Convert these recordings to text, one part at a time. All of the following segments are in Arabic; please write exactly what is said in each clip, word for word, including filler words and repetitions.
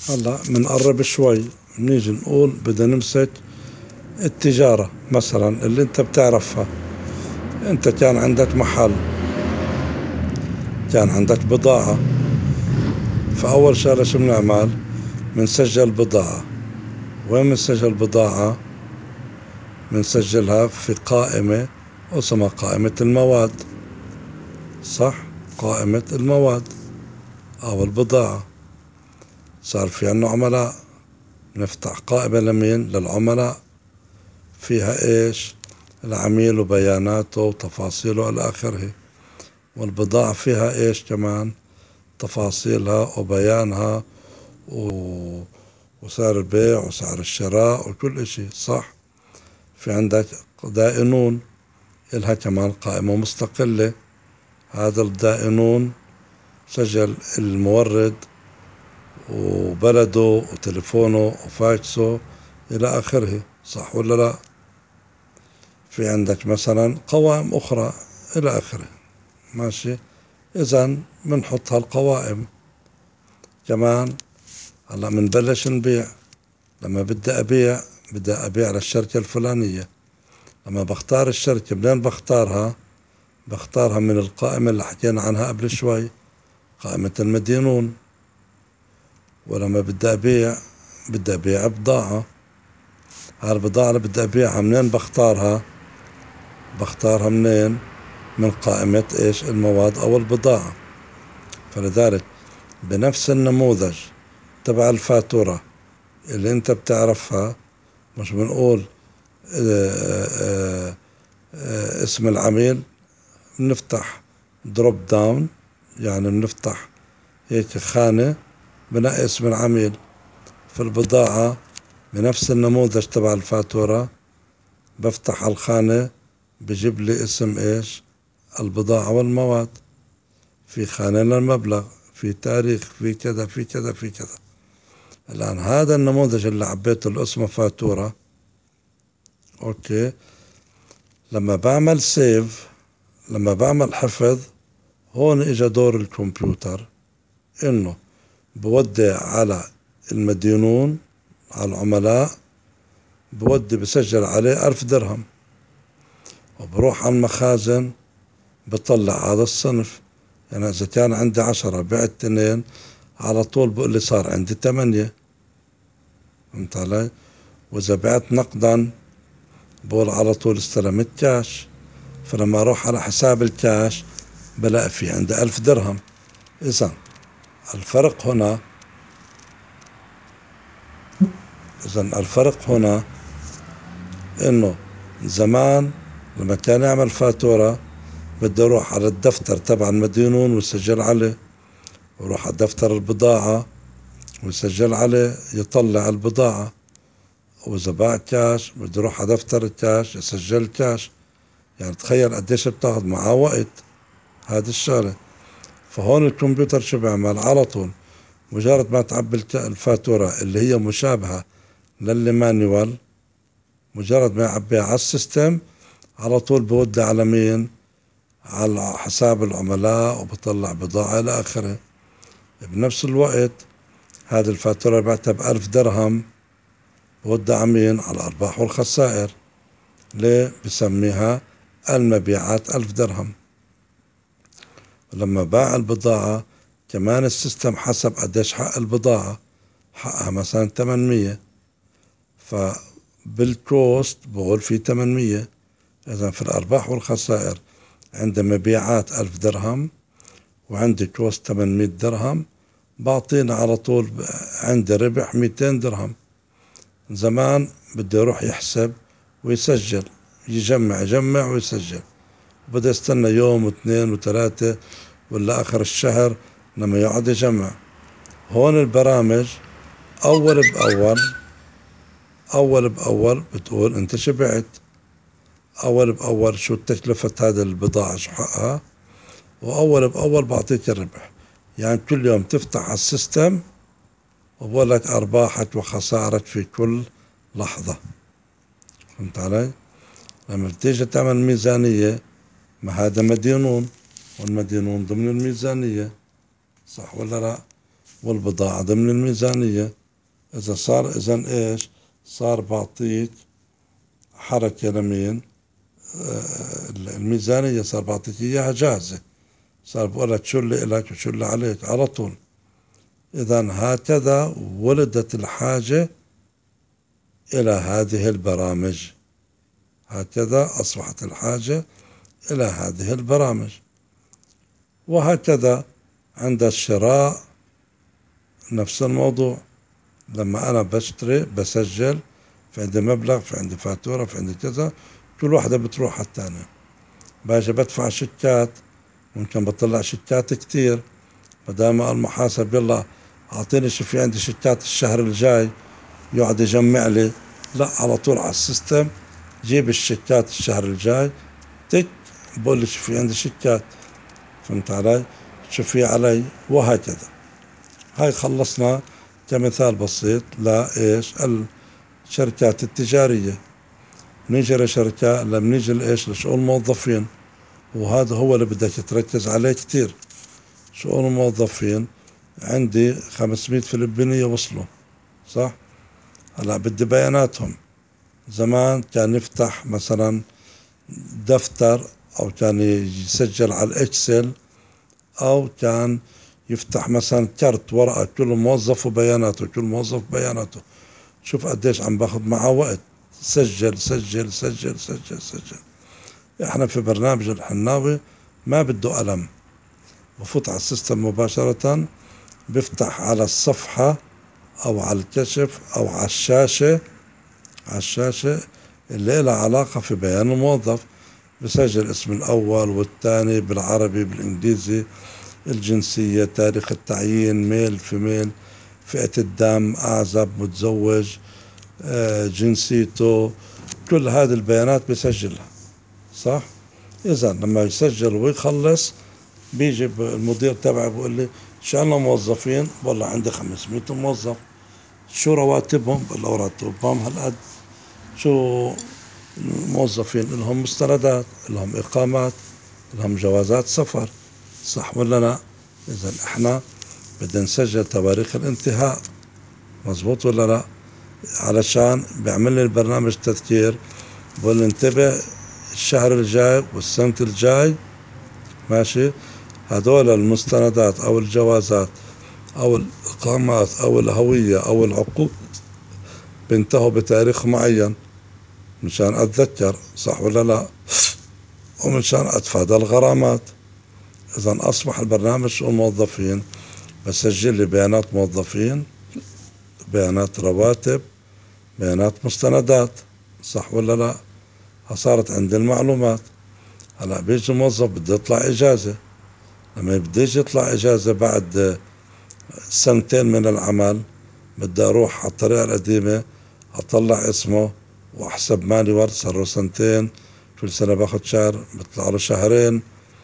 هلا بنقرب شوي، بنيجي نقول بدنا نمسك التجارة مثلا اللي انت بتعرفها. انت كان عندك محل، كان عندك بضاعة، فأول شغلة شو بنعمل؟ بنسجل بضاعة. وين بنسجل البضاعة؟ بنسجلها في قائمة اسمها قائمة المواد. صح؟ قائمة المواد أو البضاعة. صار في عنا عملاء، نفتح قائمة لمين؟ للعملاء. فيها ايش؟ العميل وبياناته وتفاصيله إلى آخره. والبضاعة فيها ايش كمان؟ تفاصيلها وبيانها و... وسعر البيع وسعر الشراء وكل اشي. صح؟ في عندك دائنون، إلها كمان قائمة مستقلة. هذا الدائنون سجل المورد وبلده وتلفونه وفاكسه إلى آخره. صح ولا لا؟ في عندك مثلا قوائم أخرى إلى آخره. ماشي؟ إذا بنحط هالقوائم كمان. هلا بنبلش نبيع. لما بدي أبيع، بدي أبيع للشركة الفلانية. لما بختار الشركة منين بختارها؟ بختارها من القائمة اللي حكينا عنها قبل شوي، قائمة المدينون. ولما بدي أبيع، بدي أبيع بضاعة. هالبضاعة اللي بدي أبيعها منين بختارها؟ بختارها منين؟ من قائمة إيش؟ المواد أو البضاعة. فلذلك بنفس النموذج تبع الفاتورة اللي أنت بتعرفها، مش بنقول اه اه اه اسم العميل، بنفتح دروب داون، يعني بنفتح هيك خانة بنقي اسم العميل. في البضاعة بنفس النموذج تبع الفاتورة، بفتح الخانة بجيب لي اسم ايش؟ البضاعة والمواد. في خانة للمبلغ، في تاريخ، في كذا في كذا في كذا. الآن هذا النموذج اللي عبيته اللي اسمه فاتورة، اوكي، لما بعمل سيف، لما بعمل حفظ، هون اجا دور الكمبيوتر انه بودي على المدينون، على العملاء، بودي بسجل عليه ألف درهم، وبروح على المخازن بطلع هذا الصنف. يعني إذا كان عندي عشرة بعت اثنين، على طول بقول لي صار عندي ثمانية. فهمت علي؟ وإذا بعت نقدا بقول على طول استلمت كاش. فلما أروح على حساب الكاش بلاقي في عندي ألف درهم. إذا الفرق هنا، إذا الفرق هنا إنه زمان لما كان يعمل فاتورة بدي أروح على الدفتر تبع المدينون ويسجل عليه، وروح على دفتر البضاعة ويسجل عليه يطلع البضاعة. وإذا باع كاش بده يروح على دفتر الكاش يسجل كاش. يعني تخيل قديش بتاخذ معاه وقت هذه الشغلة. فهون الكمبيوتر شو بيعمل؟ على طول مجرد ما تعبي الفاتورة اللي هي مشابهة للي مانيوال، مجرد ما يعبيها على السيستم على طول بودي على مين؟ على حساب العملاء وبطلع بضاعة إلى آخره. بنفس الوقت هذه الفاتورة بعتها بألف درهم، بودي على مين؟ على الأرباح والخسائر. ليه؟ بسميها المبيعات ألف درهم. ولما باع البضاعة كمان السيستم حسب قديش حق البضاعة، حقها مثلا ثمانمية، فبالكوست بقول في ثمانمية. إذا في الأرباح والخسائر عندي مبيعات ألف درهم وعندي كوست ثمانمية درهم، بعطينا على طول عندي ربح مئتين درهم. زمان بده يروح يحسب ويسجل، يجمع يجمع ويسجل، وبده يستنى يوم واثنين وثلاثة ولا آخر الشهر لما يقعد يجمع. هون البرامج أول بأول، أول بأول بتقول أنت شبعت، أول بأول شو تكلفة هذه البضاعة شو حقها، وأول بأول بعطيك الربح. يعني كل يوم تفتح على السيستم وبقول لك أرباحك وخسارك في كل لحظة. فهمت علي؟ لما بتيجي تعمل ميزانية، ما هذا مدينون، والمدينون ضمن الميزانية. صح ولا لا؟ والبضاعة ضمن الميزانية. إذا صار إذا إيش صار بعطيك حركة لمين؟ آه، الميزانية صار بعطيك إياها جاهزة، صار بقول لك شو اللي إلك وشو اللي عليك على طول. إذا هكذا ولدت الحاجة إلى هذه البرامج، هكذا أصبحت الحاجة إلى هذه البرامج. وهكذا عند الشراء نفس الموضوع، لما أنا بشتري بسجل، في عندي مبلغ، في عندي فاتورة، في عندي كذا، كل واحدة بتروح على الثانية. باجي بدفع شيكات، ممكن بطلع شيكات كتير، فدام المحاسب يلا أعطيني شو في عندي شيكات الشهر الجاي، يقعد يجمع لي، لا، على طول على السيستم جيب الشيكات الشهر الجاي، تك، بقول لي شو في عندي شيكات، فهمت علي؟ شو في علي، وهكذا. هاي خلصنا كمثال بسيط لإيش الشركات التجارية. نيجي لشركات، لما نيجي لإيش لشؤون الموظفين، وهذا هو اللي بدك تركز عليه كتير. شؤون الموظفين عندي خمسمية فلبينية وصلوا، صح؟ هلا بدي بياناتهم. زمان كان يفتح مثلا دفتر، او كان يسجل على الاكسل، او كان يفتح مثلا كرت ورقة كل موظف وبياناته، كل موظف بياناته. شوف قديش عم باخذ معه وقت، سجل سجل سجل سجل سجل. احنا في برنامج الحناوي ما بده قلم، بفوت على السيستم مباشرة، بفتح على الصفحة او على الكشف او على الشاشة، على الشاشة اللي لها علاقة في بيان الموظف، بسجل اسم الأول والثاني بالعربي بالإنجليزي، الجنسية، تاريخ التعيين، ميل فيميل، فئة الدم، أعزب، متزوج، آه، جنسيته، كل هذه البيانات بسجلها، صح؟ إذا لما يسجل ويخلص بيجي المدير تبعي بقول لي شو عندنا موظفين؟ والله عندي خمسمية موظف. شو رواتبهم؟ بقول له رواتبهم هالقد. شو الموظفين؟ لهم مستندات، لهم إقامات، لهم جوازات سفر، صح ولا لا؟ إذا إحنا بدنا نسجل تواريخ الانتهاء، مزبوط ولا لا؟ علشان بيعمل لي البرنامج تذكير، بقول لي انتبه الشهر الجاي والسنة الجاي، ماشي، هذول المستندات أو الجوازات أو الإقامات أو الهوية أو العقود بينتهوا بتاريخ معين، مشان أتذكر، صح ولا لا؟ ومشان أتفادى الغرامات. إذا أصبح البرنامج شؤون موظفين بسجل لي بيانات موظفين، بيانات رواتب، بيانات مستندات، صح ولا لا؟ صارت عندي المعلومات. هلا بيجي موظف بده يطلع إجازة، لما بديش يطلع إجازة بعد سنتين من العمل، بدي أروح على الطريقة القديمة أطلع اسمه وأحسب مالي ورد، صار له سنتين، كل سنة باخد شهر، بيطلع له شهرين.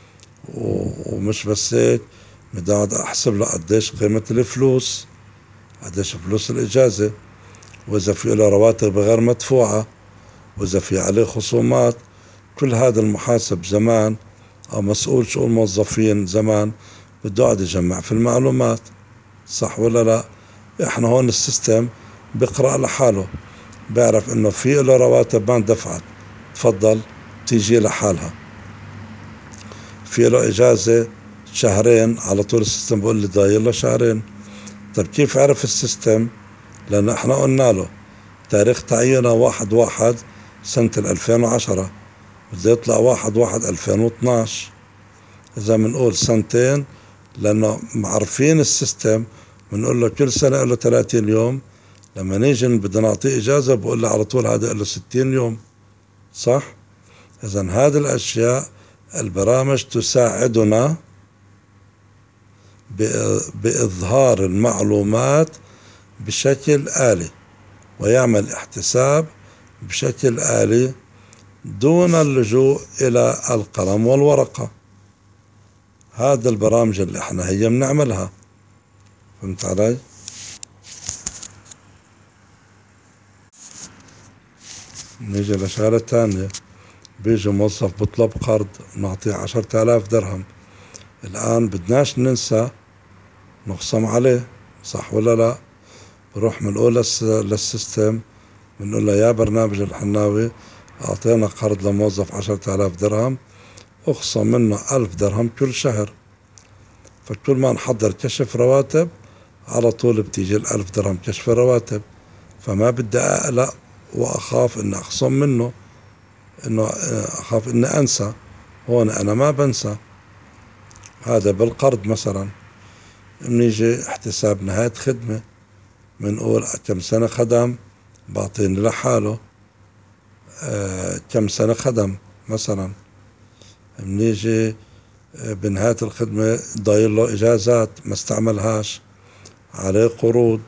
ومش بس هيك، بدي اقعد احسب له قديش قيمة الفلوس، قديش فلوس الاجازة، واذا في له رواتب غير مدفوعة، واذا في عليه خصومات. كل هذا المحاسب زمان او مسؤول شؤون الموظفين زمان بده يقعد يجمع في المعلومات، صح ولا لا؟ احنا هون السيستم بيقرأ لحاله، بيعرف انه في له رواتب ما اندفعت، تفضل تيجي لحالها. في له اجازة شهرين، على طول السيستم بقول لي ضايل له شهرين. طيب كيف عرف السيستم؟ لأنه احنا قلنا له تاريخ تعيينه واحد واحد سنة الألفين وعشرة، بده يطلع واحد واحد ألفين واثناش. إذا بنقول سنتين، لأنه معرفين السيستم، بنقول له كل سنة له ثلاثين يوم، لما نيجي بدنا نعطيه إجازة بقول له على طول هذا له ستين يوم، صح؟ إذا هذه الأشياء البرامج تساعدنا بإظهار المعلومات بشكل آلي، ويعمل احتساب بشكل آلي دون اللجوء إلى القلم والورقة. هذا البرامج اللي احنا هي بنعملها، فهمت علي؟ نيجي لشغلة تانية، بيجي موظف بطلب قرض، نعطيه عشرة آلاف درهم. الآن بدناش ننسى نخصم عليه، صح ولا لا؟ بروح بنقول للسيستم، بنقول له يا برنامج الحناوي، أعطينا قرض لموظف عشرة آلاف درهم، اخصم منه ألف درهم كل شهر. فكل ما نحضر كشف رواتب على طول بتيجي الألف درهم كشف الرواتب، فما بدي أقلق وأخاف إن أخصم منه، إنه أخاف إني أنسى. هون أنا ما بنسى. هذا بالقرض. مثلا بنيجي احتساب نهاية خدمة، بنقول كم سنة خدم بعطيني لحاله، آه كم سنة خدم. مثلا بنيجي بنهاية الخدمة ضايل له إجازات ما استعملهاش، عليه قروض،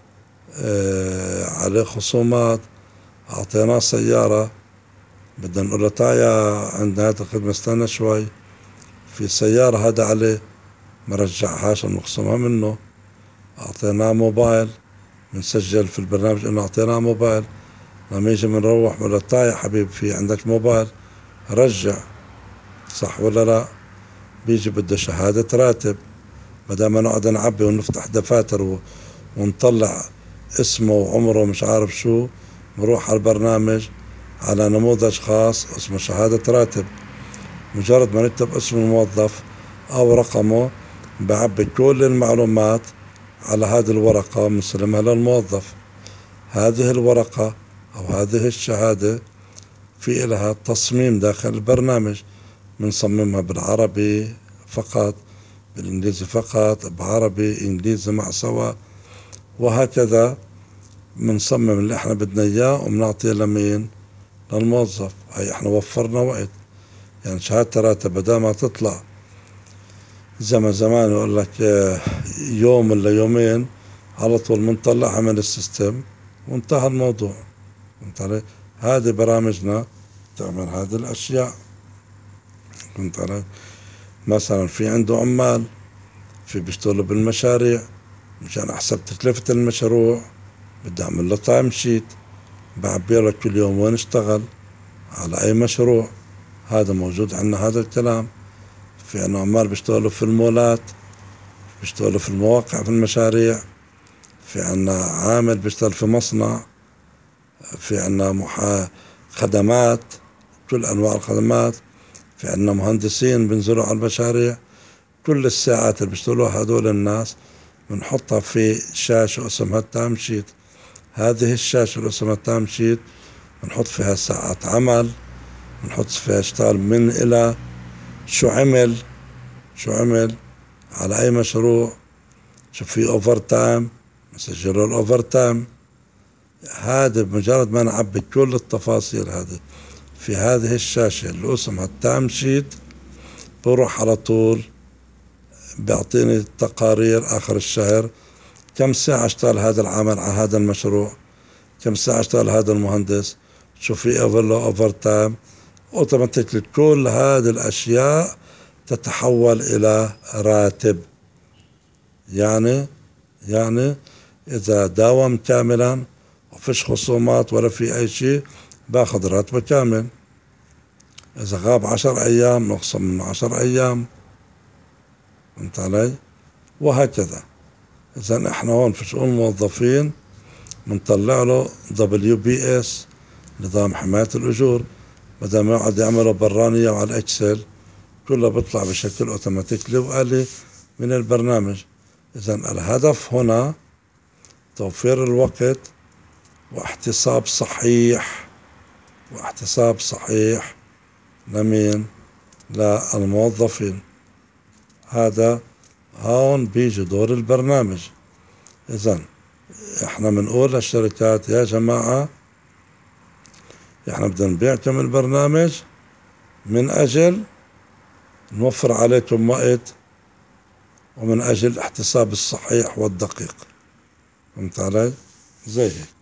آه عليه خصومات، أعطيناه سيارة، بدنا نقول له تعال عند نهاية الخدمة استنى شوي، في سيارة هذا عليه ما رجعهاش المخصومة منه. أعطيناه موبايل، بنسجل في البرنامج إنه أعطيناه موبايل، لما يجي بنروح بنقول له تعال يا حبيبي في عندك موبايل رجع، صح ولا لا؟ بيجي بده شهادة راتب، بدل ما نقعد نعبي ونفتح دفاتر ونطلع اسمه وعمره مش عارف شو، نروح على البرنامج على نموذج خاص اسمه شهادة راتب. مجرد ما نكتب اسم الموظف أو رقمه بعبي كل المعلومات على هذه الورقة بنسلمها للموظف. هذه الورقة أو هذه الشهادة في لها تصميم داخل البرنامج، بنصممها بالعربي فقط، بالإنجليزي فقط، بعربي إنجليزي مع سوا، وهكذا بنصمم اللي احنا بدنا اياه وبنعطيه لمين؟ للموظف. هي احنا وفرنا وقت. يعني شهادة راتب بدل ما تطلع زي ما زمان يقول لك يوم ولا يومين، على طول بنطلعها من السيستم وانتهى الموضوع. فهمت علي؟ هذه برامجنا تعمل هذه الاشياء. فهمت علي؟ مثلا في عنده عمال، في بيشتغلوا بالمشاريع، مشان احسب تكلفة المشروع بدي اعمل له تايم شيت، بعبي له كل يوم وين اشتغل على اي مشروع. هذا موجود عندنا هذا الكلام. في عنا عمال بيشتغلوا في المولات، بيشتغلوا في المواقع في المشاريع، في عنا عامل بيشتغل في مصنع، في عنا محا خدمات، كل انواع الخدمات، في عنا مهندسين بينزلوا على المشاريع. كل الساعات اللي بيشتغلوها هذول الناس بنحطها في شاشة اسمها التايم شيت. هذه الشاشة اللي اسمها التايم شيت بنحط فيها ساعات عمل، بنحط فيها اشتغل من الى، شو عمل شو عمل على اي مشروع، شو في اوفر تايم نسجله الاوفر تايم. هذا بمجرد ما نعبي كل التفاصيل هذه في هذه الشاشة اللي اسمها التايم شيت، بروح على طول بيعطيني تقارير اخر الشهر، كم ساعة اشتغل هذا العامل على هذا المشروع، كم ساعة اشتغل هذا المهندس، شو في اوفر اوفر تايم. اوتوماتيكلي كل هذه الاشياء تتحول الى راتب. يعني يعني اذا داوم كاملا وفيش خصومات ولا في اي شيء باخذ راتبه كامل. اذا غاب عشر ايام نخصم منه عشر ايام. فهمت علي؟ وهكذا. اذا احنا هون في شؤون الموظفين بنطلع له دبليو بي اس، نظام حماية الاجور، بدل ما يقعد يعمله برانية وعلى الاكسل، كله بيطلع بشكل اوتوماتيكلي وآلي من البرنامج. اذا الهدف هنا توفير الوقت واحتساب صحيح، واحتساب صحيح لمين؟ للموظفين. هذا هون بيجي دور البرنامج. اذا احنا بنقول للشركات يا جماعة احنا بدنا نبيعكم البرنامج من اجل نوفر عليكم وقت، ومن اجل الاحتساب الصحيح والدقيق. فهمت علي؟ زي هيك.